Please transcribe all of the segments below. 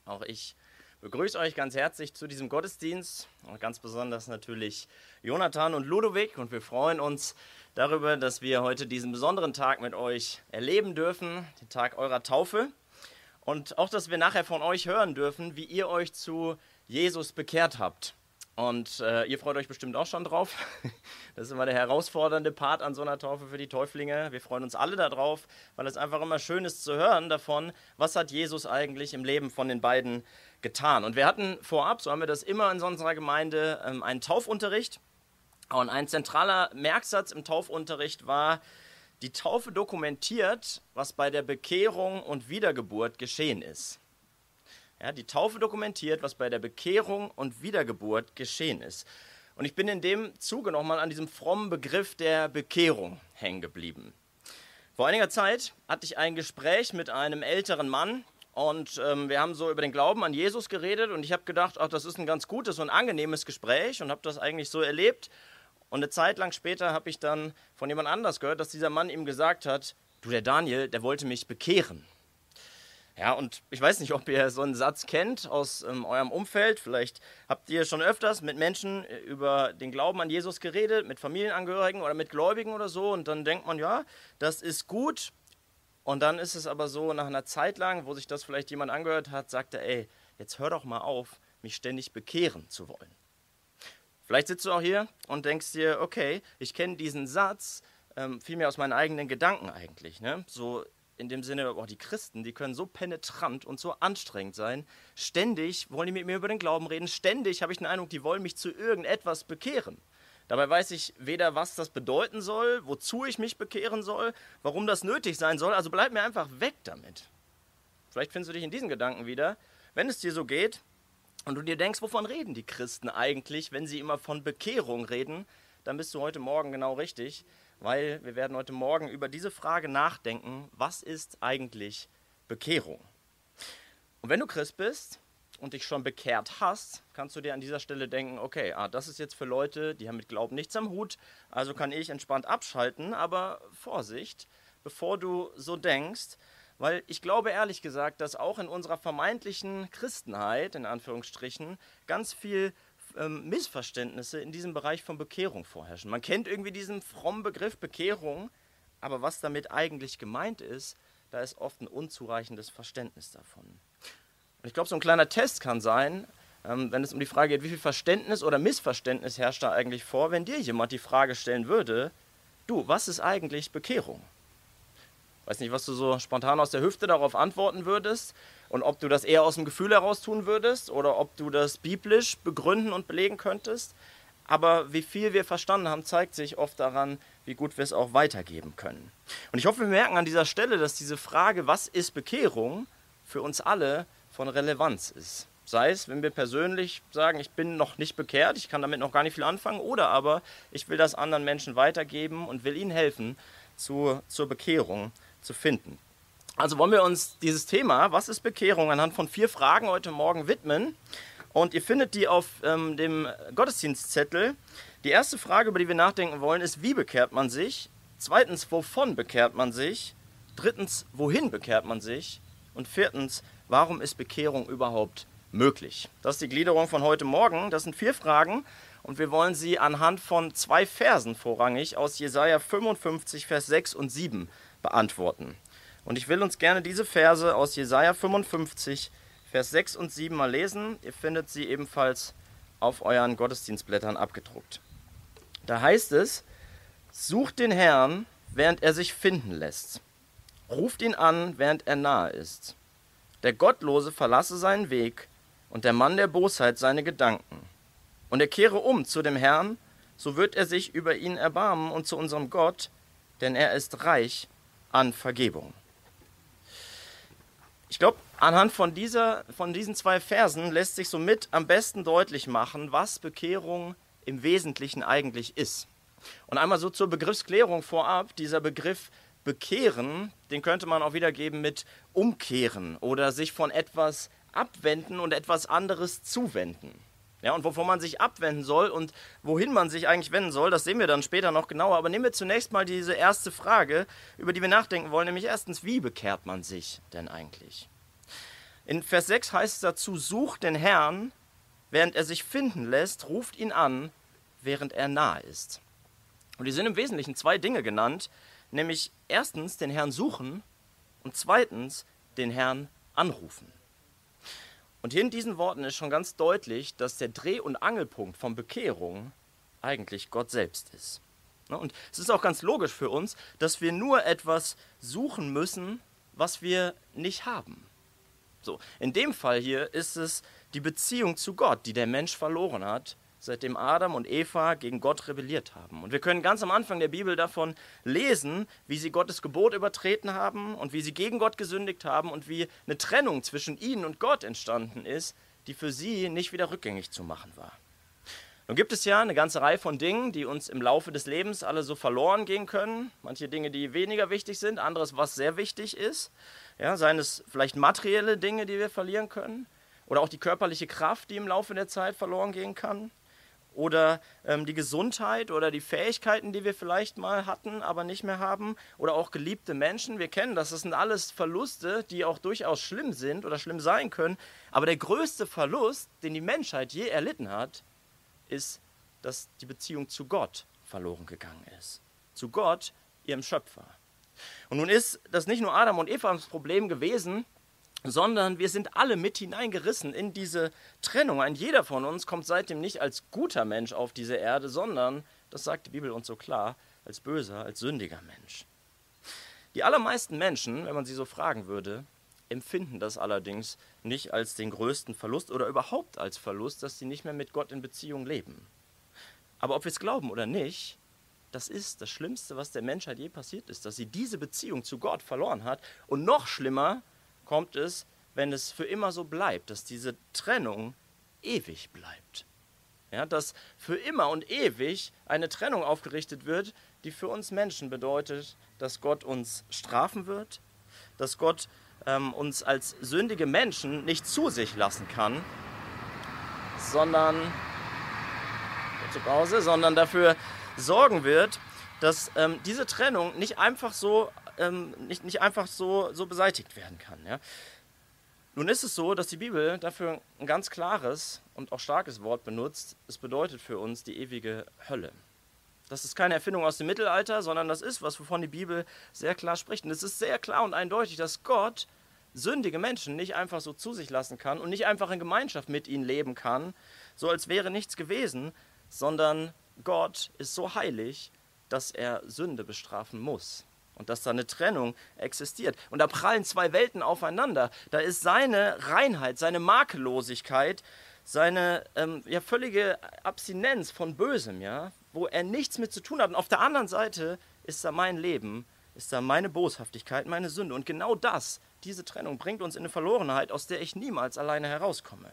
Auch ich begrüße euch ganz herzlich zu diesem Gottesdienst und ganz besonders natürlich Jonathan und Ludovic. Und wir freuen uns darüber, dass wir heute diesen besonderen Tag mit euch erleben dürfen, den Tag eurer Taufe. Und auch, dass wir nachher von euch hören dürfen, wie ihr euch zu Jesus bekehrt habt. Und ihr freut euch bestimmt auch schon drauf. Das ist immer der herausfordernde Part an so einer Taufe für die Täuflinge. Wir freuen uns alle darauf, weil es einfach immer schön ist zu hören davon, was hat Jesus eigentlich im Leben von den beiden getan. Und wir hatten vorab, so haben wir das immer in unserer Gemeinde, einen Taufunterricht. Und ein zentraler Merksatz im Taufunterricht war, die Taufe dokumentiert, was bei der Bekehrung und Wiedergeburt geschehen ist. Ja, die Taufe dokumentiert, was bei der Bekehrung und Wiedergeburt geschehen ist. Und ich bin in dem Zuge nochmal an diesem frommen Begriff der Bekehrung hängen geblieben. Vor einiger Zeit hatte ich ein Gespräch mit einem älteren Mann und wir haben so über den Glauben an Jesus geredet und ich habe gedacht, ach, das ist ein ganz gutes und angenehmes Gespräch und habe das eigentlich so erlebt. Und eine Zeit lang später habe ich dann von jemand anders gehört, dass dieser Mann ihm gesagt hat, du, der Daniel, der wollte mich bekehren. Ja, und ich weiß nicht, ob ihr so einen Satz kennt aus eurem Umfeld. Vielleicht habt ihr schon öfters mit Menschen über den Glauben an Jesus geredet, mit Familienangehörigen oder mit Gläubigen oder so. Und dann denkt man, ja, das ist gut. Und dann ist es aber so, nach einer Zeit lang, wo sich das vielleicht jemand angehört hat, sagt er, ey, jetzt hör doch mal auf, mich ständig bekehren zu wollen. Vielleicht sitzt du auch hier und denkst dir, okay, ich kenne diesen Satz vielmehr aus meinen eigenen Gedanken eigentlich, ne? So in dem Sinne, die Christen, die können so penetrant und so anstrengend sein. Ständig wollen die mit mir über den Glauben reden. Ständig habe ich den Eindruck, die wollen mich zu irgendetwas bekehren. Dabei weiß ich weder, was das bedeuten soll, wozu ich mich bekehren soll, warum das nötig sein soll. Also bleib mir einfach weg damit. Vielleicht findest du dich in diesen Gedanken wieder. Wenn es dir so geht und du dir denkst, wovon reden die Christen eigentlich, wenn sie immer von Bekehrung reden, dann bist du heute Morgen genau richtig. Weil wir werden heute Morgen über diese Frage nachdenken, was ist eigentlich Bekehrung? Und wenn du Christ bist und dich schon bekehrt hast, kannst du dir an dieser Stelle denken, okay, das ist jetzt für Leute, die haben mit Glauben nichts am Hut, also kann ich entspannt abschalten, aber Vorsicht, bevor du so denkst, weil ich glaube ehrlich gesagt, dass auch in unserer vermeintlichen Christenheit, in Anführungsstrichen, ganz viel Missverständnisse in diesem Bereich von Bekehrung vorherrschen. Man kennt irgendwie diesen frommen Begriff Bekehrung, aber was damit eigentlich gemeint ist, da ist oft ein unzureichendes Verständnis davon. Und ich glaube, so ein kleiner Test kann sein, wenn es um die Frage geht, wie viel Verständnis oder Missverständnis herrscht da eigentlich vor, wenn dir jemand die Frage stellen würde, du, was ist eigentlich Bekehrung? Weiß nicht, was du so spontan aus der Hüfte darauf antworten würdest und ob du das eher aus dem Gefühl heraus tun würdest oder ob du das biblisch begründen und belegen könntest. Aber wie viel wir verstanden haben, zeigt sich oft daran, wie gut wir es auch weitergeben können. Und ich hoffe, wir merken an dieser Stelle, dass diese Frage, was ist Bekehrung, für uns alle von Relevanz ist. Sei es, wenn wir persönlich sagen, ich bin noch nicht bekehrt, ich kann damit noch gar nicht viel anfangen, oder aber ich will das anderen Menschen weitergeben und will ihnen helfen, zur Bekehrung zu finden. Also wollen wir uns dieses Thema, was ist Bekehrung, anhand von 4 Fragen heute Morgen widmen. Und ihr findet die auf dem Gottesdienstzettel. Die erste Frage, über die wir nachdenken wollen, ist, wie bekehrt man sich? Zweitens, wovon bekehrt man sich? Drittens, wohin bekehrt man sich? Und viertens, warum ist Bekehrung überhaupt möglich? Das ist die Gliederung von heute Morgen. Das sind 4 Fragen. Und wir wollen sie anhand von 2 Versen vorrangig aus Jesaja 55, Vers 6 und 7 beantworten. Und ich will uns gerne diese Verse aus Jesaja 55, Vers 6 und 7 mal lesen. Ihr findet sie ebenfalls auf euren Gottesdienstblättern abgedruckt. Da heißt es, sucht den Herrn, während er sich finden lässt. Ruft ihn an, während er nahe ist. Der Gottlose verlasse seinen Weg und der Mann der Bosheit seine Gedanken. Und er kehre um zu dem Herrn, so wird er sich über ihn erbarmen und zu unserem Gott, denn er ist reich an Vergebung. Ich glaube, anhand von diesen 2 Versen lässt sich somit am besten deutlich machen, was Bekehrung im Wesentlichen eigentlich ist. Und einmal so zur Begriffsklärung vorab, dieser Begriff bekehren, den könnte man auch wiedergeben mit umkehren oder sich von etwas abwenden und etwas anderes zuwenden. Ja, und wovon man sich abwenden soll und wohin man sich eigentlich wenden soll, das sehen wir dann später noch genauer. Aber nehmen wir zunächst mal diese erste Frage, über die wir nachdenken wollen, nämlich erstens, wie bekehrt man sich denn eigentlich? In Vers 6 heißt es dazu, sucht den Herrn, während er sich finden lässt, ruft ihn an, während er nahe ist. Und hier sind im Wesentlichen zwei Dinge genannt, nämlich erstens den Herrn suchen und zweitens den Herrn anrufen. Und hier in diesen Worten ist schon ganz deutlich, dass der Dreh- und Angelpunkt von Bekehrung eigentlich Gott selbst ist. Und es ist auch ganz logisch für uns, dass wir nur etwas suchen müssen, was wir nicht haben. So, in dem Fall hier ist es die Beziehung zu Gott, die der Mensch verloren hat, seitdem Adam und Eva gegen Gott rebelliert haben. Und wir können ganz am Anfang der Bibel davon lesen, wie sie Gottes Gebot übertreten haben und wie sie gegen Gott gesündigt haben und wie eine Trennung zwischen ihnen und Gott entstanden ist, die für sie nicht wieder rückgängig zu machen war. Nun gibt es ja eine ganze Reihe von Dingen, die uns im Laufe des Lebens alle so verloren gehen können. Manche Dinge, die weniger wichtig sind, anderes, was sehr wichtig ist. Ja, seien es vielleicht materielle Dinge, die wir verlieren können, oder auch die körperliche Kraft, die im Laufe der Zeit verloren gehen kann, oder die Gesundheit oder die Fähigkeiten, die wir vielleicht mal hatten, aber nicht mehr haben, oder auch geliebte Menschen. Wir kennen das, das sind alles Verluste, die auch durchaus schlimm sind oder schlimm sein können. Aber der größte Verlust, den die Menschheit je erlitten hat, ist, dass die Beziehung zu Gott verloren gegangen ist. Zu Gott, ihrem Schöpfer. Und nun ist das nicht nur Adam und Evas Problem gewesen, sondern wir sind alle mit hineingerissen in diese Trennung. Ein jeder von uns kommt seitdem nicht als guter Mensch auf diese Erde, sondern, das sagt die Bibel uns so klar, als böser, als sündiger Mensch. Die allermeisten Menschen, wenn man sie so fragen würde, empfinden das allerdings nicht als den größten Verlust oder überhaupt als Verlust, dass sie nicht mehr mit Gott in Beziehung leben. Aber ob wir es glauben oder nicht, das ist das Schlimmste, was der Menschheit je passiert ist, dass sie diese Beziehung zu Gott verloren hat. Und noch schlimmer kommt es, wenn es für immer so bleibt, dass diese Trennung ewig bleibt. Ja, dass für immer und ewig eine Trennung aufgerichtet wird, die für uns Menschen bedeutet, dass Gott uns strafen wird, dass Gott uns als sündige Menschen nicht zu sich lassen kann, sondern dafür sorgen wird, dass diese Trennung nicht einfach so beseitigt werden kann. Ja? Nun ist es so, dass die Bibel dafür ein ganz klares und auch starkes Wort benutzt. Es bedeutet für uns die ewige Hölle. Das ist keine Erfindung aus dem Mittelalter, sondern das ist was, wovon die Bibel sehr klar spricht. Und es ist sehr klar und eindeutig, dass Gott sündige Menschen nicht einfach so zu sich lassen kann und nicht einfach in Gemeinschaft mit ihnen leben kann, so als wäre nichts gewesen, sondern Gott ist so heilig, dass er Sünde bestrafen muss und dass da eine Trennung existiert. Und da prallen zwei Welten aufeinander. Da ist seine Reinheit, seine Makellosigkeit, seine völlige Abstinenz von Bösem, ja, wo er nichts mit zu tun hat. Und auf der anderen Seite ist da mein Leben, ist da meine Boshaftigkeit, meine Sünde. Und genau das, diese Trennung, bringt uns in eine Verlorenheit, aus der ich niemals alleine herauskomme.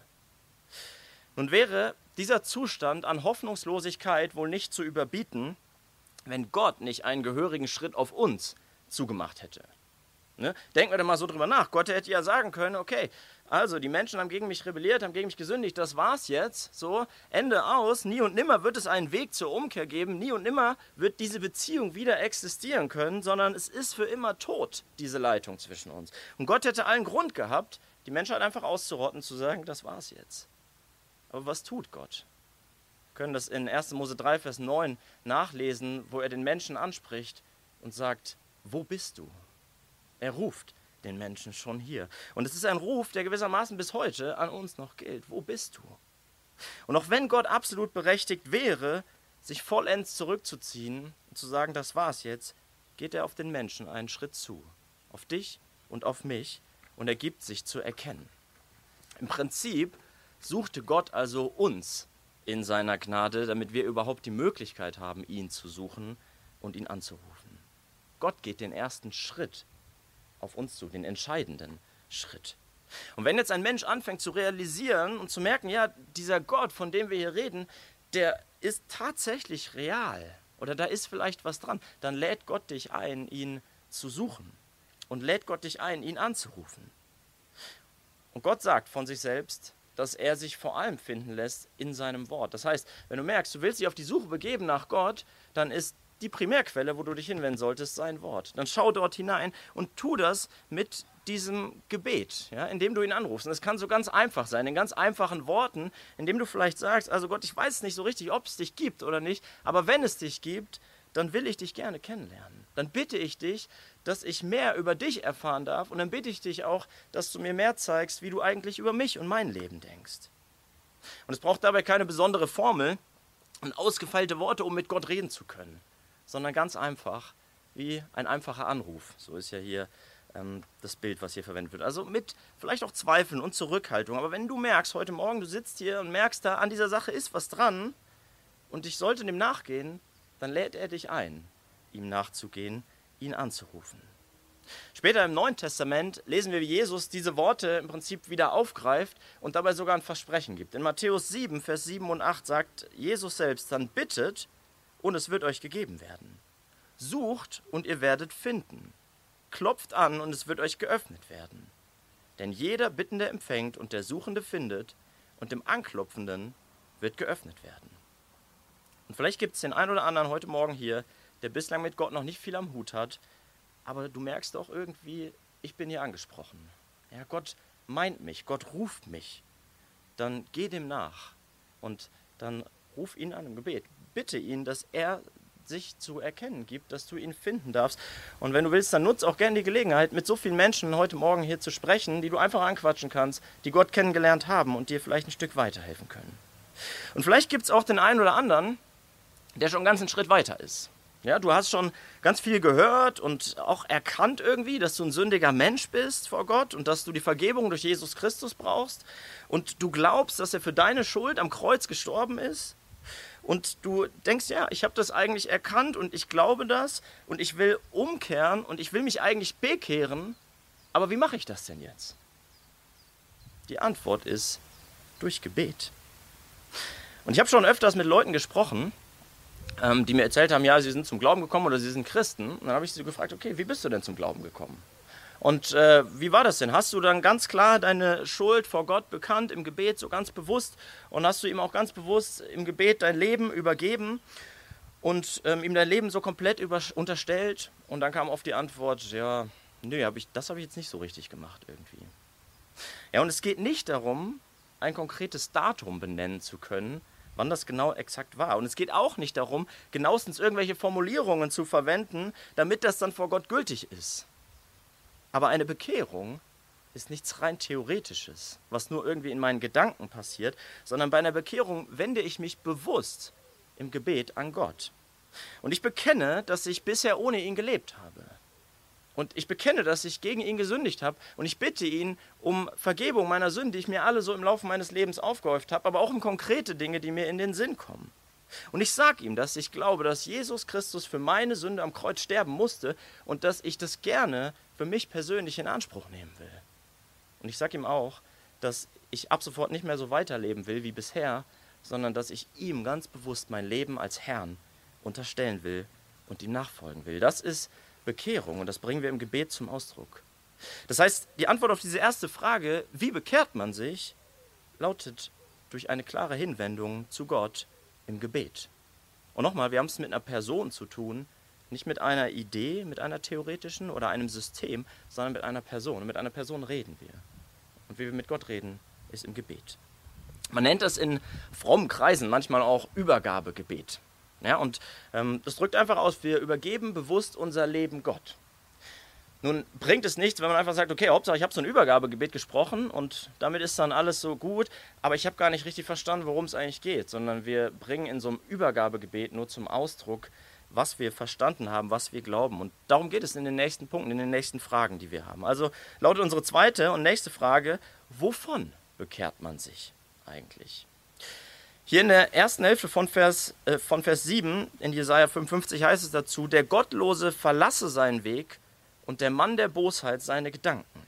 Nun wäre dieser Zustand an Hoffnungslosigkeit wohl nicht zu überbieten, wenn Gott nicht einen gehörigen Schritt auf uns zugemacht hätte. Ne? Denken wir da mal so drüber nach. Gott hätte ja sagen können, okay, also die Menschen haben gegen mich rebelliert, haben gegen mich gesündigt, das war's jetzt, so, Ende aus, nie und nimmer wird es einen Weg zur Umkehr geben, nie und nimmer wird diese Beziehung wieder existieren können, sondern es ist für immer tot, diese Leitung zwischen uns. Und Gott hätte allen Grund gehabt, die Menschheit einfach auszurotten, zu sagen, das war's jetzt. Aber was tut Gott? Wir können das in 1. Mose 3, Vers 9 nachlesen, wo er den Menschen anspricht und sagt, wo bist du? Er ruft den Menschen schon hier. Und es ist ein Ruf, der gewissermaßen bis heute an uns noch gilt. Wo bist du? Und auch wenn Gott absolut berechtigt wäre, sich vollends zurückzuziehen und zu sagen, das war's jetzt, geht er auf den Menschen einen Schritt zu. Auf dich und auf mich. Und er gibt sich zu erkennen. Im Prinzip suchte Gott also uns in seiner Gnade, damit wir überhaupt die Möglichkeit haben, ihn zu suchen und ihn anzurufen. Gott geht den ersten Schritt auf uns zu, den entscheidenden Schritt. Und wenn jetzt ein Mensch anfängt zu realisieren und zu merken, ja, dieser Gott, von dem wir hier reden, der ist tatsächlich real oder da ist vielleicht was dran, dann lädt Gott dich ein, ihn zu suchen und lädt Gott dich ein, ihn anzurufen. Und Gott sagt von sich selbst, dass er sich vor allem finden lässt in seinem Wort. Das heißt, wenn du merkst, du willst dich auf die Suche begeben nach Gott, dann ist die Primärquelle, wo du dich hinwenden solltest, sein Wort. Dann schau dort hinein und tu das mit diesem Gebet, ja, indem du ihn anrufst. Und es kann so ganz einfach sein, in ganz einfachen Worten, indem du vielleicht sagst, also Gott, ich weiß nicht so richtig, ob es dich gibt oder nicht, aber wenn es dich gibt, dann will ich dich gerne kennenlernen. Dann bitte ich dich, dass ich mehr über dich erfahren darf und dann bitte ich dich auch, dass du mir mehr zeigst, wie du eigentlich über mich und mein Leben denkst. Und es braucht dabei keine besondere Formel und ausgefeilte Worte, um mit Gott reden zu können, sondern ganz einfach, wie ein einfacher Anruf. So ist ja hier das Bild, was hier verwendet wird. Also mit vielleicht auch Zweifeln und Zurückhaltung. Aber wenn du merkst, heute Morgen, du sitzt hier und merkst, da an dieser Sache ist was dran und ich sollte dem nachgehen, dann lädt er dich ein, ihm nachzugehen, ihn anzurufen. Später im Neuen Testament lesen wir, wie Jesus diese Worte im Prinzip wieder aufgreift und dabei sogar ein Versprechen gibt. In Matthäus 7, Vers 7 und 8 sagt Jesus selbst, dann bittet und es wird euch gegeben werden. Sucht und ihr werdet finden. Klopft an und es wird euch geöffnet werden. Denn jeder Bittende empfängt und der Suchende findet und dem Anklopfenden wird geöffnet werden. Und vielleicht gibt es den einen oder anderen heute Morgen hier, der bislang mit Gott noch nicht viel am Hut hat, aber du merkst auch irgendwie, ich bin hier angesprochen. Ja, Gott meint mich, Gott ruft mich. Dann geh dem nach und dann ruf ihn an im Gebet. Bitte ihn, dass er sich zu erkennen gibt, dass du ihn finden darfst. Und wenn du willst, dann nutz auch gerne die Gelegenheit, mit so vielen Menschen heute Morgen hier zu sprechen, die du einfach anquatschen kannst, die Gott kennengelernt haben und dir vielleicht ein Stück weiterhelfen können. Und vielleicht gibt es auch den einen oder anderen, der schon einen ganzen Schritt weiter ist. Ja, du hast schon ganz viel gehört und auch erkannt irgendwie, dass du ein sündiger Mensch bist vor Gott und dass du die Vergebung durch Jesus Christus brauchst und du glaubst, dass er für deine Schuld am Kreuz gestorben ist und du denkst, ja, ich habe das eigentlich erkannt und ich glaube das und ich will umkehren und ich will mich eigentlich bekehren, aber wie mache ich das denn jetzt? Die Antwort ist durch Gebet. Und ich habe schon öfters mit Leuten gesprochen, die mir erzählt haben, ja, sie sind zum Glauben gekommen oder sie sind Christen. Und dann habe ich sie gefragt, okay, wie bist du denn zum Glauben gekommen? Und wie war das denn? Hast du dann ganz klar deine Schuld vor Gott bekannt im Gebet, so ganz bewusst? Und hast du ihm auch ganz bewusst im Gebet dein Leben übergeben und ihm dein Leben so komplett unterstellt? Und dann kam oft die Antwort, ja, nö, das habe ich jetzt nicht so richtig gemacht irgendwie. Ja, und es geht nicht darum, ein konkretes Datum benennen zu können, wann das genau exakt war. Und es geht auch nicht darum, genauestens irgendwelche Formulierungen zu verwenden, damit das dann vor Gott gültig ist. Aber eine Bekehrung ist nichts rein Theoretisches, was nur irgendwie in meinen Gedanken passiert, sondern bei einer Bekehrung wende ich mich bewusst im Gebet an Gott. Und ich bekenne, dass ich bisher ohne ihn gelebt habe. Und ich bekenne, dass ich gegen ihn gesündigt habe. Und ich bitte ihn um Vergebung meiner Sünden, die ich mir alle so im Laufe meines Lebens aufgehäuft habe, aber auch um konkrete Dinge, die mir in den Sinn kommen. Und ich sage ihm, dass ich glaube, dass Jesus Christus für meine Sünde am Kreuz sterben musste und dass ich das gerne für mich persönlich in Anspruch nehmen will. Und ich sage ihm auch, dass ich ab sofort nicht mehr so weiterleben will wie bisher, sondern dass ich ihm ganz bewusst mein Leben als Herrn unterstellen will und ihm nachfolgen will. Das ist Bekehrung und das bringen wir im Gebet zum Ausdruck. Das heißt, die Antwort auf diese erste Frage, wie bekehrt man sich, lautet durch eine klare Hinwendung zu Gott im Gebet. Und nochmal, wir haben es mit einer Person zu tun, nicht mit einer Idee, mit einer theoretischen oder einem System, sondern mit einer Person. Und mit einer Person reden wir. Und wie wir mit Gott reden, ist im Gebet. Man nennt das in frommen Kreisen manchmal auch Übergabegebet. Ja, und das drückt einfach aus, wir übergeben bewusst unser Leben Gott. Nun bringt es nichts, wenn man einfach sagt, okay, Hauptsache ich habe so ein Übergabegebet gesprochen und damit ist dann alles so gut, aber ich habe gar nicht richtig verstanden, worum es eigentlich geht, sondern wir bringen in so einem Übergabegebet nur zum Ausdruck, was wir verstanden haben, was wir glauben. Und darum geht es in den nächsten Punkten, in den nächsten Fragen, die wir haben. Also lautet unsere zweite und nächste Frage, wovon bekehrt man sich eigentlich? Hier in der ersten Hälfte von Vers 7 in Jesaja 55 heißt es dazu, der Gottlose verlasse seinen Weg und der Mann der Bosheit seine Gedanken.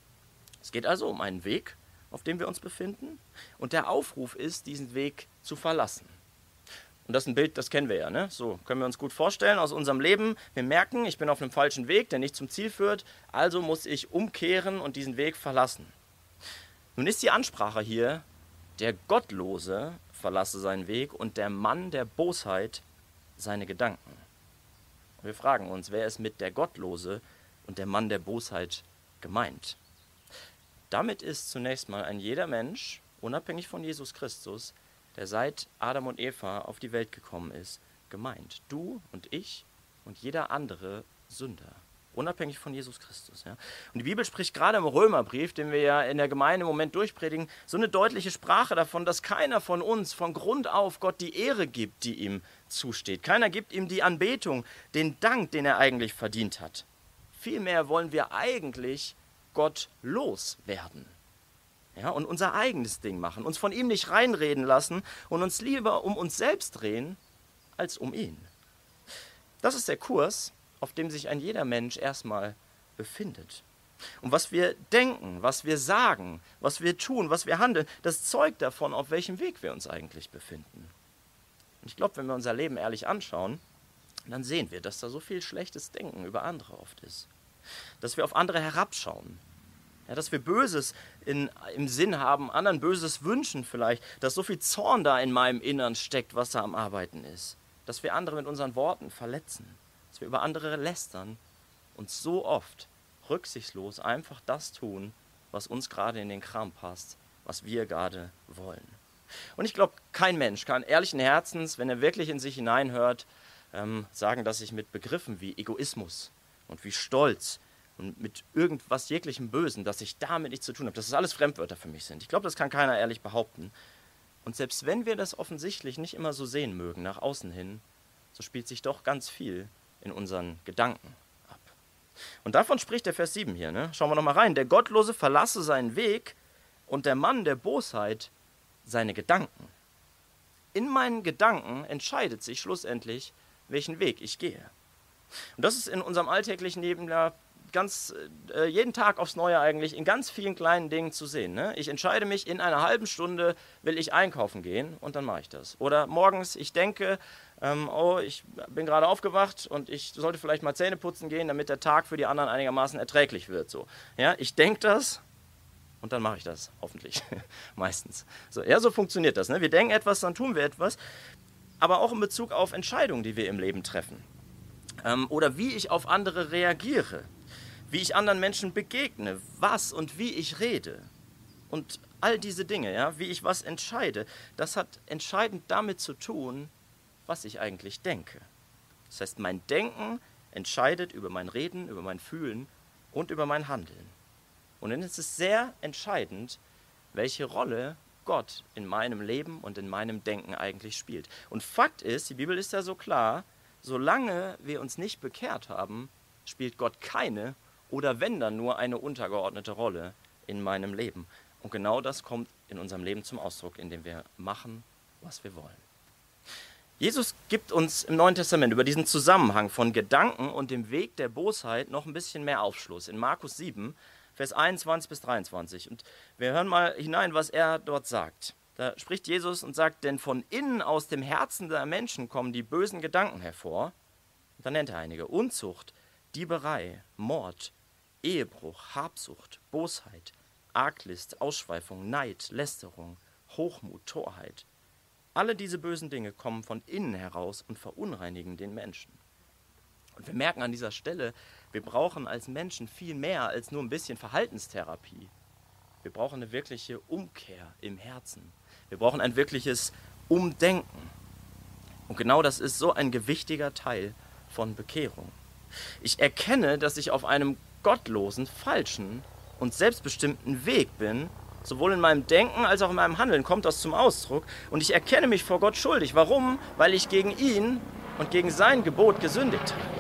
Es geht also um einen Weg, auf dem wir uns befinden und der Aufruf ist, diesen Weg zu verlassen. Und das ist ein Bild, das kennen wir ja, ne? So können wir uns gut vorstellen aus unserem Leben. Wir merken, ich bin auf einem falschen Weg, der nicht zum Ziel führt, also muss ich umkehren und diesen Weg verlassen. Nun ist die Ansprache hier, der Gottlose verlasse seinen Weg und der Mann der Bosheit seine Gedanken. Wir fragen uns, wer ist mit der Gottlose und der Mann der Bosheit gemeint? Damit ist zunächst mal ein jeder Mensch, unabhängig von Jesus Christus, der seit Adam und Eva auf die Welt gekommen ist, gemeint. Du und ich und jeder andere Sünder, unabhängig von Jesus Christus. Ja? Und die Bibel spricht gerade im Römerbrief, den wir ja in der Gemeinde im Moment durchpredigen, so eine deutliche Sprache davon, dass keiner von uns von Grund auf Gott die Ehre gibt, die ihm zusteht. Keiner gibt ihm die Anbetung, den Dank, den er eigentlich verdient hat. Vielmehr wollen wir eigentlich Gott loswerden. Ja, und unser eigenes Ding machen, uns von ihm nicht reinreden lassen und uns lieber um uns selbst drehen, als um ihn. Das ist der Kurs, auf dem sich ein jeder Mensch erstmal befindet. Und was wir denken, was wir sagen, was wir tun, was wir handeln, das zeugt davon, auf welchem Weg wir uns eigentlich befinden. Und ich glaube, wenn wir unser Leben ehrlich anschauen, dann sehen wir, dass da so viel schlechtes Denken über andere oft ist. Dass wir auf andere herabschauen. Ja, dass wir Böses im Sinn haben, anderen Böses wünschen vielleicht, dass so viel Zorn da in meinem Innern steckt, was da am Arbeiten ist. Dass wir andere mit unseren Worten verletzen, dass wir über andere lästern und so oft rücksichtslos einfach das tun, was uns gerade in den Kram passt, was wir gerade wollen. Und ich glaube, kein Mensch kann ehrlichen Herzens, wenn er wirklich in sich hineinhört, sagen, dass ich mit Begriffen wie Egoismus und wie Stolz und mit irgendwas jeglichem Bösen, dass ich damit nichts zu tun habe, dass das alles Fremdwörter für mich sind. Ich glaube, das kann keiner ehrlich behaupten. Und selbst wenn wir das offensichtlich nicht immer so sehen mögen, nach außen hin, so spielt sich doch ganz viel in unseren Gedanken ab. Und davon spricht der Vers 7 hier. Ne? Schauen wir nochmal rein. Der Gottlose verlasse seinen Weg und der Mann der Bosheit seine Gedanken. In meinen Gedanken entscheidet sich schlussendlich, welchen Weg ich gehe. Und das ist in unserem alltäglichen Leben ja jeden Tag aufs Neue eigentlich in ganz vielen kleinen Dingen zu sehen. Ne? Ich entscheide mich, in einer halben Stunde will ich einkaufen gehen und dann mache ich das. Oder morgens, ich denke, ich bin gerade aufgewacht und ich sollte vielleicht mal Zähne putzen gehen, damit der Tag für die anderen einigermaßen erträglich wird. So. Ja, ich denke das und dann mache ich das, hoffentlich, meistens. So, ja, so funktioniert das. Ne? Wir denken etwas, dann tun wir etwas, aber auch in Bezug auf Entscheidungen, die wir im Leben treffen. Oder wie ich auf andere reagiere. Wie ich anderen Menschen begegne, was und wie ich rede und all diese Dinge, ja, wie ich was entscheide, das hat entscheidend damit zu tun, was ich eigentlich denke. Das heißt, mein Denken entscheidet über mein Reden, über mein Fühlen und über mein Handeln. Und dann ist es sehr entscheidend, welche Rolle Gott in meinem Leben und in meinem Denken eigentlich spielt. Und Fakt ist, die Bibel ist ja so klar, solange wir uns nicht bekehrt haben, spielt Gott keine oder wenn dann nur eine untergeordnete Rolle in meinem Leben. Und genau das kommt in unserem Leben zum Ausdruck, indem wir machen, was wir wollen. Jesus gibt uns im Neuen Testament über diesen Zusammenhang von Gedanken und dem Weg der Bosheit noch ein bisschen mehr Aufschluss. In Markus 7, Vers 21 bis 23. Und wir hören mal hinein, was er dort sagt. Da spricht Jesus und sagt, denn von innen aus dem Herzen der Menschen kommen die bösen Gedanken hervor. Und dann nennt er einige. Unzucht, Dieberei, Mord, Ehebruch, Habsucht, Bosheit, Arglist, Ausschweifung, Neid, Lästerung, Hochmut, Torheit. Alle diese bösen Dinge kommen von innen heraus und verunreinigen den Menschen. Und wir merken an dieser Stelle, wir brauchen als Menschen viel mehr als nur ein bisschen Verhaltenstherapie. Wir brauchen eine wirkliche Umkehr im Herzen. Wir brauchen ein wirkliches Umdenken. Und genau das ist so ein gewichtiger Teil von Bekehrung. Ich erkenne, dass ich auf einem gottlosen, falschen und selbstbestimmten Weg bin. Sowohl in meinem Denken als auch in meinem Handeln kommt das zum Ausdruck. Und ich erkenne mich vor Gott schuldig. Warum? Weil ich gegen ihn und gegen sein Gebot gesündigt habe.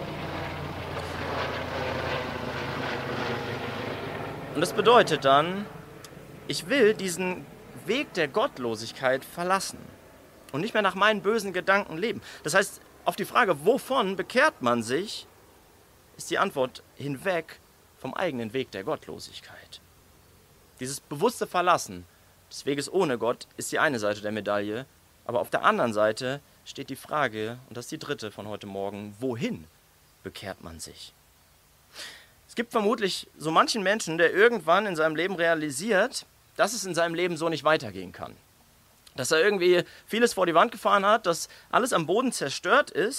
Und das bedeutet dann, ich will diesen Weg der Gottlosigkeit verlassen und nicht mehr nach meinen bösen Gedanken leben. Das heißt, auf die Frage, wovon bekehrt man sich, ist die Antwort hinweg vom eigenen Weg der Gottlosigkeit. Dieses bewusste Verlassen des Weges ohne Gott ist die eine Seite der Medaille, aber auf der anderen Seite steht die Frage, und das ist die dritte von heute Morgen, wohin bekehrt man sich? Es gibt vermutlich so manchen Menschen, der irgendwann in seinem Leben realisiert, dass es in seinem Leben so nicht weitergehen kann. Dass er irgendwie vieles vor die Wand gefahren hat, dass alles am Boden zerstört ist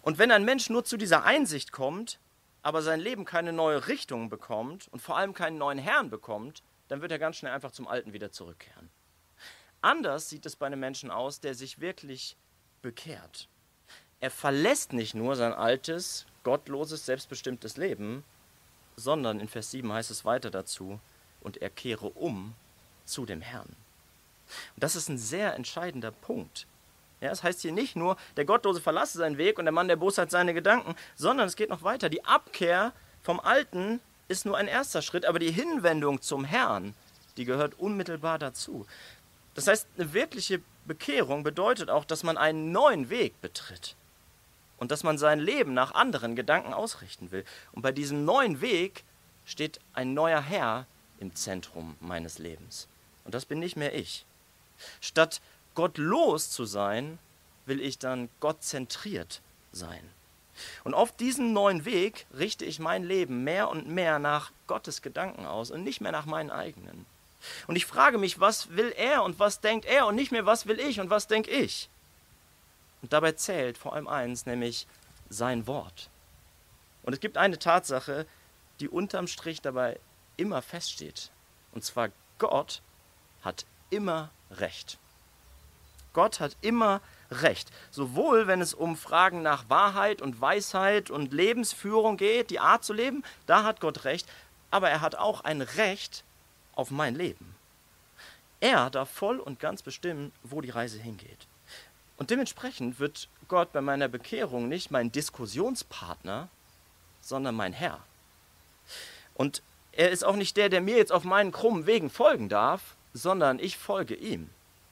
Und wenn ein Mensch nur zu dieser Einsicht kommt, aber sein Leben keine neue Richtung bekommt und vor allem keinen neuen Herrn bekommt, dann wird er ganz schnell einfach zum Alten wieder zurückkehren. Anders sieht es bei einem Menschen aus, der sich wirklich bekehrt. Er verlässt nicht nur sein altes, gottloses, selbstbestimmtes Leben, sondern in Vers 7 heißt es weiter dazu, und er kehre um zu dem Herrn. Und das ist ein sehr entscheidender Punkt. Ja, es heißt hier nicht nur, der Gottlose verlasse seinen Weg und der Mann der Bosheit seine Gedanken, sondern es geht noch weiter. Die Abkehr vom Alten ist nur ein erster Schritt, aber die Hinwendung zum Herrn, die gehört unmittelbar dazu. Das heißt, eine wirkliche Bekehrung bedeutet auch, dass man einen neuen Weg betritt und dass man sein Leben nach anderen Gedanken ausrichten will. Und bei diesem neuen Weg steht ein neuer Herr im Zentrum meines Lebens. Und das bin nicht mehr ich. Statt gottlos zu sein, will ich dann gottzentriert sein. Und auf diesem neuen Weg richte ich mein Leben mehr und mehr nach Gottes Gedanken aus und nicht mehr nach meinen eigenen. Und ich frage mich, was will er und was denkt er und nicht mehr, was will ich und was denke ich. Und dabei zählt vor allem eins, nämlich sein Wort. Und es gibt eine Tatsache, die unterm Strich dabei immer feststeht. Und zwar, Gott hat immer Recht. Gott hat immer Recht. Sowohl, wenn es um Fragen nach Wahrheit und Weisheit und Lebensführung geht, die Art zu leben, da hat Gott Recht. Aber er hat auch ein Recht auf mein Leben. Er darf voll und ganz bestimmen, wo die Reise hingeht. Und dementsprechend wird Gott bei meiner Bekehrung nicht mein Diskussionspartner, sondern mein Herr. Und er ist auch nicht der, der mir jetzt auf meinen krummen Wegen folgen darf, sondern ich folge ihm.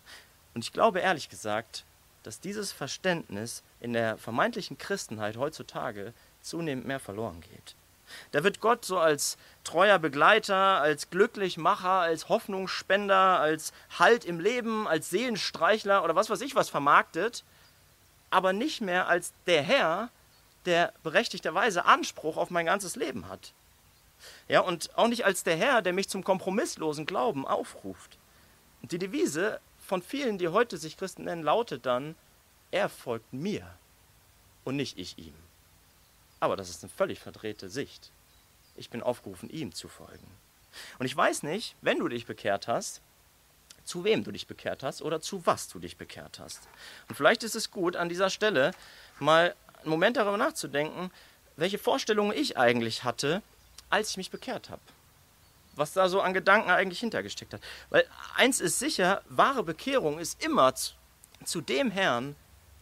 Und ich glaube ehrlich gesagt, dass dieses Verständnis in der vermeintlichen Christenheit heutzutage zunehmend mehr verloren geht. Da wird Gott so als treuer Begleiter, als Glücklichmacher, als Hoffnungsspender, als Halt im Leben, als Seelenstreichler oder was weiß ich was vermarktet, aber nicht mehr als der Herr, der berechtigterweise Anspruch auf mein ganzes Leben hat. Ja, und auch nicht als der Herr, der mich zum kompromisslosen Glauben aufruft. Und die Devise von vielen, die heute sich Christen nennen, lautet dann, er folgt mir und nicht ich ihm. Aber das ist eine völlig verdrehte Sicht. Ich bin aufgerufen, ihm zu folgen. Und ich weiß nicht, wenn du dich bekehrt hast, zu wem du dich bekehrt hast oder zu was du dich bekehrt hast. Und vielleicht ist es gut, an dieser Stelle mal einen Moment darüber nachzudenken, welche Vorstellungen ich eigentlich hatte, als ich mich bekehrt habe. Was da so an Gedanken eigentlich hintergesteckt hat. Weil eins ist sicher, wahre Bekehrung ist immer zu dem Herrn,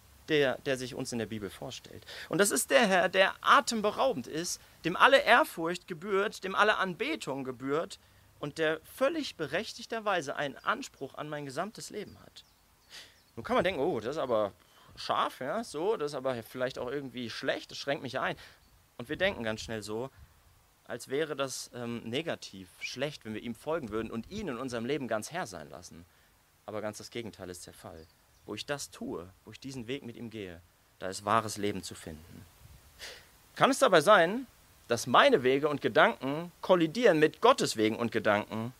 der sich uns in der Bibel vorstellt. Und das ist der Herr, der atemberaubend ist, dem alle Ehrfurcht gebührt, dem alle Anbetung gebührt und der völlig berechtigterweise einen Anspruch an mein gesamtes Leben hat. Nun kann man denken, oh, das ist aber scharf, ja, so, das ist aber vielleicht auch irgendwie schlecht, das schränkt mich ein. Und wir denken ganz schnell so, als wäre das negativ, schlecht, wenn wir ihm folgen würden und ihn in unserem Leben ganz Herr sein lassen. Aber ganz das Gegenteil ist der Fall. Wo ich das tue, wo ich diesen Weg mit ihm gehe, da ist wahres Leben zu finden. Kann es dabei sein, dass meine Wege und Gedanken kollidieren mit Gottes Wegen und Gedanken?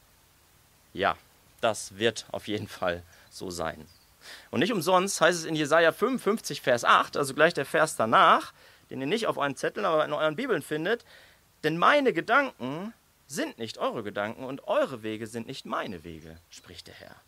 Ja, das wird auf jeden Fall so sein. Und nicht umsonst heißt es in Jesaja 55, Vers 8, also gleich der Vers danach, den ihr nicht auf euren Zetteln, aber in euren Bibeln findet, denn meine Gedanken sind nicht eure Gedanken und eure Wege sind nicht meine Wege, spricht der Herr.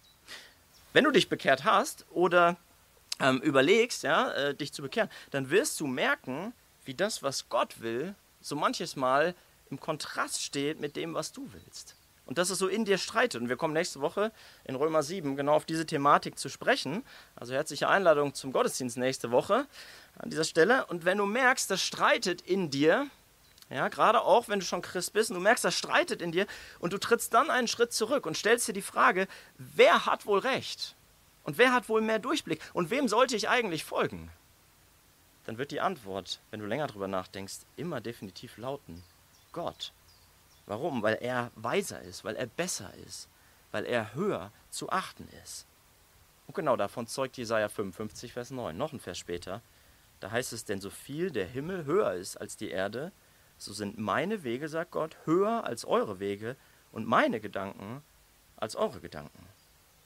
Wenn du dich bekehrt hast oder überlegst, ja, dich zu bekehren, dann wirst du merken, wie das, was Gott will, so manches Mal im Kontrast steht mit dem, was du willst. Und dass es so in dir streitet. Und wir kommen nächste Woche in Römer 7 genau auf diese Thematik zu sprechen. Also herzliche Einladung zum Gottesdienst nächste Woche an dieser Stelle. Und wenn du merkst, das streitet in dir, ja, gerade auch, wenn du schon Christ bist und du merkst, das streitet in dir und du trittst dann einen Schritt zurück und stellst dir die Frage, wer hat wohl recht? Und wer hat wohl mehr Durchblick? Und wem sollte ich eigentlich folgen? Dann wird die Antwort, wenn du länger drüber nachdenkst, immer definitiv lauten, Gott. Warum? Weil er weiser ist, weil er besser ist, weil er höher zu achten ist. Und genau davon zeugt Jesaja 55, Vers 9. Noch ein Vers später, da heißt es, denn so viel der Himmel höher ist als die Erde, so sind meine Wege, sagt Gott, höher als eure Wege und meine Gedanken als eure Gedanken.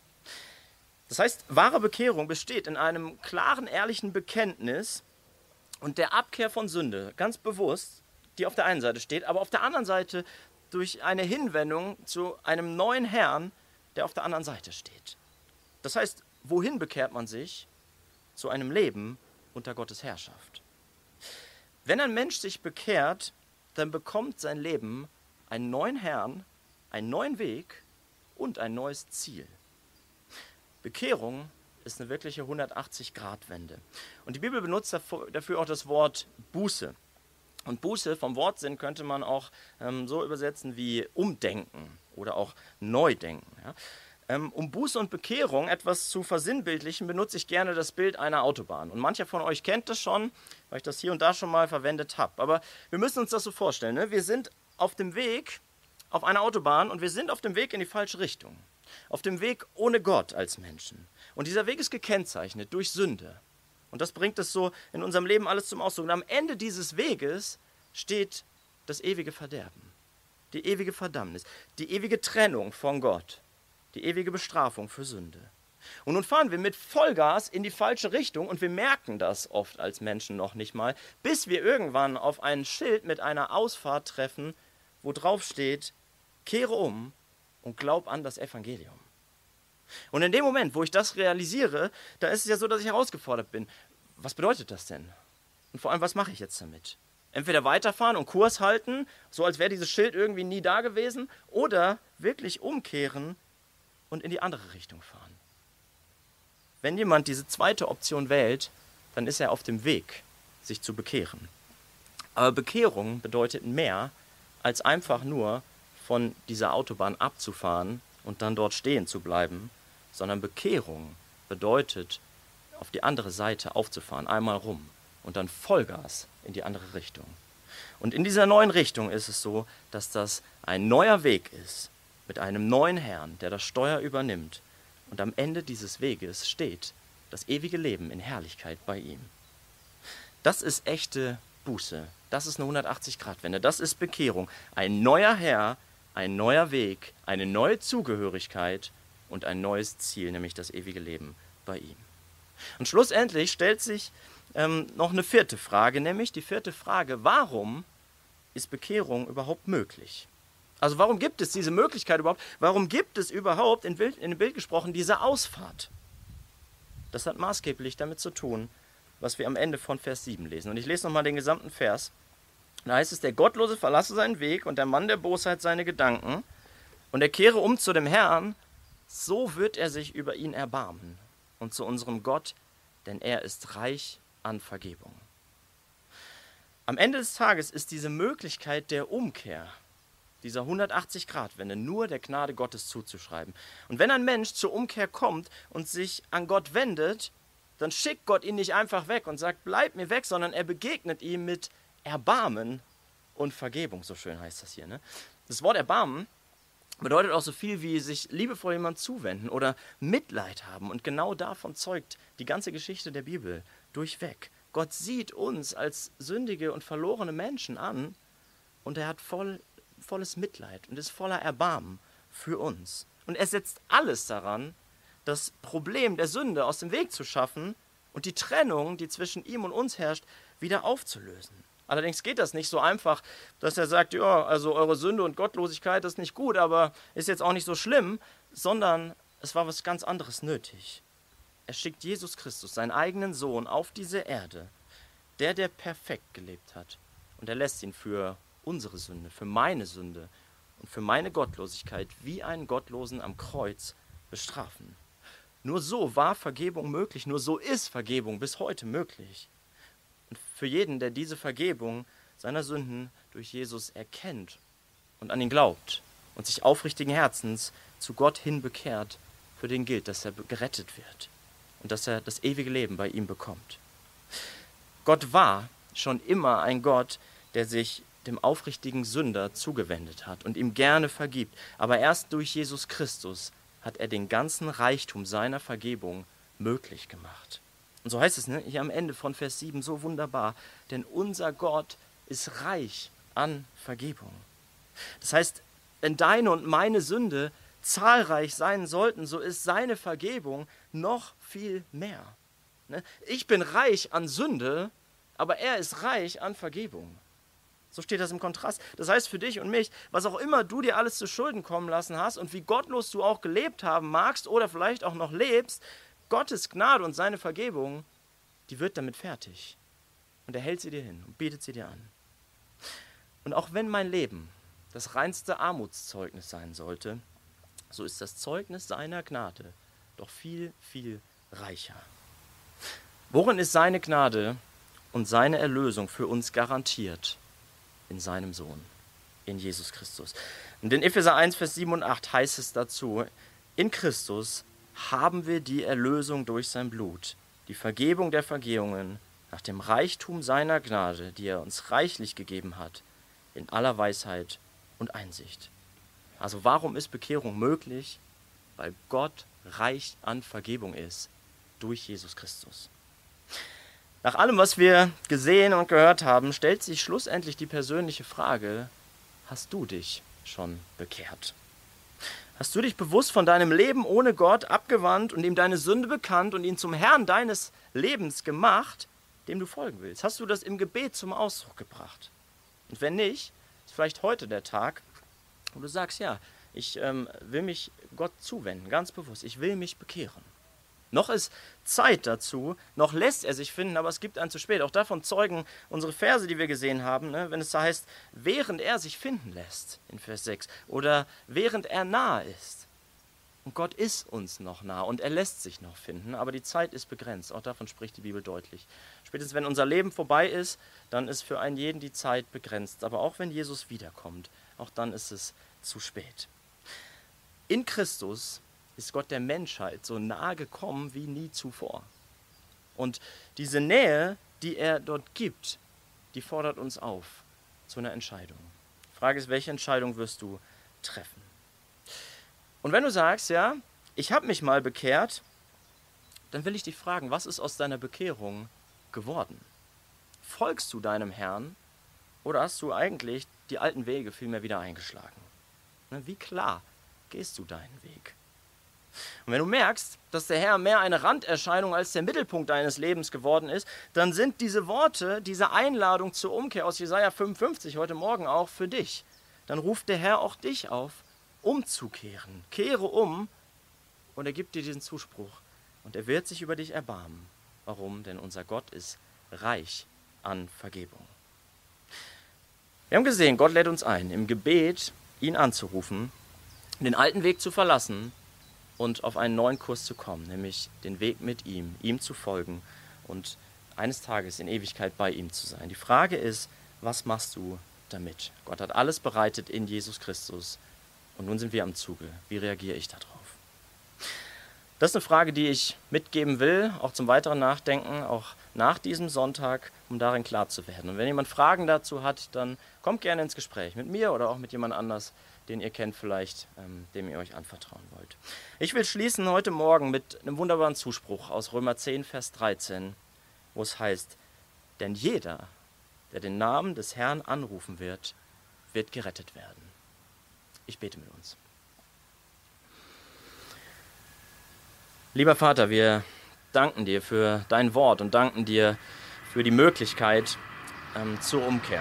Das heißt, wahre Bekehrung besteht in einem klaren, ehrlichen Bekenntnis und der Abkehr von Sünde, ganz bewusst, die auf der einen Seite steht, aber auf der anderen Seite durch eine Hinwendung zu einem neuen Herrn, der auf der anderen Seite steht. Das heißt, wohin bekehrt man sich? Zu einem Leben unter Gottes Herrschaft. Wenn ein Mensch sich bekehrt, dann bekommt sein Leben einen neuen Herrn, einen neuen Weg und ein neues Ziel. Bekehrung ist eine wirkliche 180-Grad-Wende. Und die Bibel benutzt dafür auch das Wort Buße. Und Buße vom Wortsinn könnte man auch so übersetzen wie Umdenken oder auch Neudenken. Ja? Um Buße und Bekehrung etwas zu versinnbildlichen, benutze ich gerne das Bild einer Autobahn. Und mancher von euch kennt das schon, weil ich das hier und da schon mal verwendet habe. Aber wir müssen uns das so vorstellen. Ne? Wir sind auf dem Weg auf einer Autobahn und wir sind auf dem Weg in die falsche Richtung. Auf dem Weg ohne Gott als Menschen. Und dieser Weg ist gekennzeichnet durch Sünde. Und das bringt es so in unserem Leben alles zum Ausdruck. Und am Ende dieses Weges steht das ewige Verderben, die ewige Verdammnis, die ewige Trennung von Gott, die ewige Bestrafung für Sünde. Und nun fahren wir mit Vollgas in die falsche Richtung und wir merken das oft als Menschen noch nicht mal, bis wir irgendwann auf ein Schild mit einer Ausfahrt treffen, wo drauf steht, kehre um und glaub an das Evangelium. Und in dem Moment, wo ich das realisiere, da ist es ja so, dass ich herausgefordert bin. Was bedeutet das denn? Und vor allem, was mache ich jetzt damit? Entweder weiterfahren und Kurs halten, so als wäre dieses Schild irgendwie nie da gewesen, oder wirklich umkehren und in die andere Richtung fahren. Wenn jemand diese zweite Option wählt, dann ist er auf dem Weg, sich zu bekehren. Aber Bekehrung bedeutet mehr, als einfach nur von dieser Autobahn abzufahren und dann dort stehen zu bleiben, sondern Bekehrung bedeutet, auf die andere Seite aufzufahren, einmal rum und dann Vollgas in die andere Richtung. Und in dieser neuen Richtung ist es so, dass das ein neuer Weg ist, mit einem neuen Herrn, der das Steuer übernimmt. Und am Ende dieses Weges steht das ewige Leben in Herrlichkeit bei ihm. Das ist echte Buße. Das ist eine 180-Grad-Wende. Das ist Bekehrung. Ein neuer Herr, ein neuer Weg, eine neue Zugehörigkeit und ein neues Ziel, nämlich das ewige Leben bei ihm. Und schlussendlich stellt sich noch eine vierte Frage, nämlich die vierte Frage: Warum ist Bekehrung überhaupt möglich? Also warum gibt es diese Möglichkeit überhaupt? Warum gibt es überhaupt, in dem Bild gesprochen, diese Ausfahrt? Das hat maßgeblich damit zu tun, was wir am Ende von Vers 7 lesen. Und ich lese nochmal den gesamten Vers. Da heißt es, der Gottlose verlasse seinen Weg und der Mann der Bosheit seine Gedanken und er kehre um zu dem Herrn, so wird er sich über ihn erbarmen und zu unserem Gott, denn er ist reich an Vergebung. Am Ende des Tages ist diese Möglichkeit der Umkehr, dieser 180-Grad-Wende, nur der Gnade Gottes zuzuschreiben. Und wenn ein Mensch zur Umkehr kommt und sich an Gott wendet, dann schickt Gott ihn nicht einfach weg und sagt, bleib mir weg, sondern er begegnet ihm mit Erbarmen und Vergebung, so schön heißt das hier. Ne? Das Wort Erbarmen bedeutet auch so viel wie sich liebevoll jemand zuwenden oder Mitleid haben. Und genau davon zeugt die ganze Geschichte der Bibel durchweg. Gott sieht uns als sündige und verlorene Menschen an und er hat volles Mitleid und ist voller Erbarmen für uns. Und er setzt alles daran, das Problem der Sünde aus dem Weg zu schaffen und die Trennung, die zwischen ihm und uns herrscht, wieder aufzulösen. Allerdings geht das nicht so einfach, dass er sagt, ja, also eure Sünde und Gottlosigkeit ist nicht gut, aber ist jetzt auch nicht so schlimm, sondern es war was ganz anderes nötig. Er schickt Jesus Christus, seinen eigenen Sohn, auf diese Erde, der perfekt gelebt hat. Und er lässt ihn für unsere Sünde, für meine Sünde und für meine Gottlosigkeit wie einen Gottlosen am Kreuz bestrafen. Nur so war Vergebung möglich, nur so ist Vergebung bis heute möglich. Und für jeden, der diese Vergebung seiner Sünden durch Jesus erkennt und an ihn glaubt und sich aufrichtigen Herzens zu Gott hin bekehrt, für den gilt, dass er gerettet wird und dass er das ewige Leben bei ihm bekommt. Gott war schon immer ein Gott, der sich dem aufrichtigen Sünder zugewendet hat und ihm gerne vergibt. Aber erst durch Jesus Christus hat er den ganzen Reichtum seiner Vergebung möglich gemacht. Und so heißt es hier am Ende von Vers 7 so wunderbar, denn unser Gott ist reich an Vergebung. Das heißt, wenn deine und meine Sünde zahlreich sein sollten, so ist seine Vergebung noch viel mehr. Ich bin reich an Sünde, aber er ist reich an Vergebung. So steht das im Kontrast. Das heißt für dich und mich, was auch immer du dir alles zu Schulden kommen lassen hast und wie gottlos du auch gelebt haben magst oder vielleicht auch noch lebst, Gottes Gnade und seine Vergebung, die wird damit fertig. Und er hält sie dir hin und bietet sie dir an. Und auch wenn mein Leben das reinste Armutszeugnis sein sollte, so ist das Zeugnis seiner Gnade doch viel, viel reicher. Worin ist seine Gnade und seine Erlösung für uns garantiert? In seinem Sohn, in Jesus Christus. Und in Epheser 1, Vers 7 und 8 heißt es dazu, in Christus haben wir die Erlösung durch sein Blut, die Vergebung der Vergehungen, nach dem Reichtum seiner Gnade, die er uns reichlich gegeben hat, in aller Weisheit und Einsicht. Also warum ist Bekehrung möglich? Weil Gott reich an Vergebung ist, durch Jesus Christus. Nach allem, was wir gesehen und gehört haben, stellt sich schlussendlich die persönliche Frage, hast du dich schon bekehrt? Hast du dich bewusst von deinem Leben ohne Gott abgewandt und ihm deine Sünde bekannt und ihn zum Herrn deines Lebens gemacht, dem du folgen willst? Hast du das im Gebet zum Ausdruck gebracht? Und wenn nicht, ist vielleicht heute der Tag, wo du sagst, ja, ich will mich Gott zuwenden, ganz bewusst, ich will mich bekehren. Noch ist Zeit dazu, noch lässt er sich finden, aber es gibt einen zu spät. Auch davon zeugen unsere Verse, die wir gesehen haben, ne? Wenn es da heißt, während er sich finden lässt, in Vers 6, oder während er nahe ist. Und Gott ist uns noch nah und er lässt sich noch finden, aber die Zeit ist begrenzt. Auch davon spricht die Bibel deutlich. Spätestens wenn unser Leben vorbei ist, dann ist für einen jeden die Zeit begrenzt. Aber auch wenn Jesus wiederkommt, auch dann ist es zu spät. In Christus ist Gott der Menschheit so nahe gekommen wie nie zuvor. Und diese Nähe, die er dort gibt, die fordert uns auf zu einer Entscheidung. Die Frage ist, welche Entscheidung wirst du treffen? Und wenn du sagst, ja, ich habe mich mal bekehrt, dann will ich dich fragen, was ist aus deiner Bekehrung geworden? Folgst du deinem Herrn oder hast du eigentlich die alten Wege vielmehr wieder eingeschlagen? Wie klar gehst du deinen Weg? Und wenn du merkst, dass der Herr mehr eine Randerscheinung als der Mittelpunkt deines Lebens geworden ist, dann sind diese Worte, diese Einladung zur Umkehr aus Jesaja 55 heute Morgen auch für dich. Dann ruft der Herr auch dich auf, umzukehren. Kehre um und er gibt dir diesen Zuspruch. Und er wird sich über dich erbarmen. Warum? Denn unser Gott ist reich an Vergebung. Wir haben gesehen, Gott lädt uns ein, im Gebet ihn anzurufen, den alten Weg zu verlassen und auf einen neuen Kurs zu kommen, nämlich den Weg mit ihm zu folgen und eines Tages in Ewigkeit bei ihm zu sein. Die Frage ist, was machst du damit? Gott hat alles bereitet in Jesus Christus und nun sind wir am Zuge. Wie reagiere ich darauf? Das ist eine Frage, die ich mitgeben will, auch zum weiteren Nachdenken, auch nach diesem Sonntag, um darin klar zu werden. Und wenn jemand Fragen dazu hat, dann kommt gerne ins Gespräch mit mir oder auch mit jemand anders, den ihr kennt vielleicht, dem ihr euch anvertrauen wollt. Ich will schließen heute Morgen mit einem wunderbaren Zuspruch aus Römer 10, Vers 13, wo es heißt, denn jeder, der den Namen des Herrn anrufen wird, wird gerettet werden. Ich bete mit uns. Lieber Vater, wir danken dir für dein Wort und danken dir für die Möglichkeit zur Umkehr.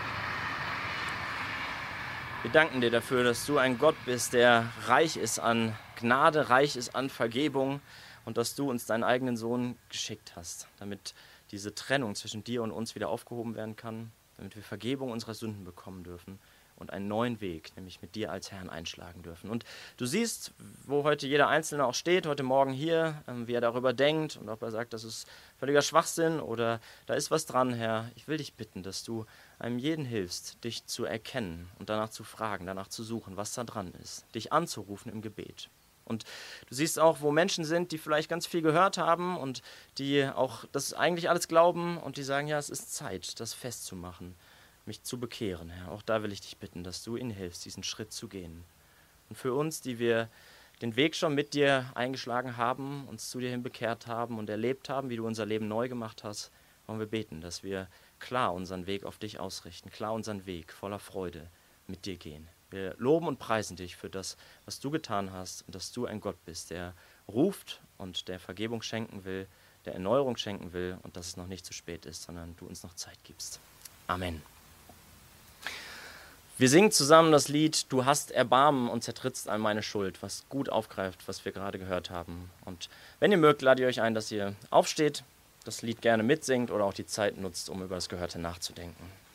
Wir danken dir dafür, dass du ein Gott bist, der reich ist an Gnade, reich ist an Vergebung und dass du uns deinen eigenen Sohn geschickt hast, damit diese Trennung zwischen dir und uns wieder aufgehoben werden kann, damit wir Vergebung unserer Sünden bekommen dürfen und einen neuen Weg, nämlich mit dir als Herrn, einschlagen dürfen. Und du siehst, wo heute jeder Einzelne auch steht, heute Morgen hier, wie er darüber denkt und ob er sagt, das ist völliger Schwachsinn oder da ist was dran, Herr. Ich will dich bitten, dass du einem jeden hilfst, dich zu erkennen und danach zu fragen, danach zu suchen, was da dran ist, dich anzurufen im Gebet. Und du siehst auch, wo Menschen sind, die vielleicht ganz viel gehört haben und die auch das eigentlich alles glauben und die sagen, ja, es ist Zeit, das festzumachen, mich zu bekehren, Herr. Auch da will ich dich bitten, dass du ihnen hilfst, diesen Schritt zu gehen. Und für uns, die wir den Weg schon mit dir eingeschlagen haben, uns zu dir hin bekehrt haben und erlebt haben, wie du unser Leben neu gemacht hast, wollen wir beten, dass wir klar unseren Weg auf dich ausrichten, klar unseren Weg voller Freude mit dir gehen. Wir loben und preisen dich für das, was du getan hast und dass du ein Gott bist, der ruft und der Vergebung schenken will, der Erneuerung schenken will und dass es noch nicht zu spät ist, sondern du uns noch Zeit gibst. Amen. Wir singen zusammen das Lied Du hast Erbarmen und zertrittst all meine Schuld, was gut aufgreift, was wir gerade gehört haben. Und wenn ihr mögt, lade ich euch ein, dass ihr aufsteht, das Lied gerne mitsingt oder auch die Zeit nutzt, um über das Gehörte nachzudenken.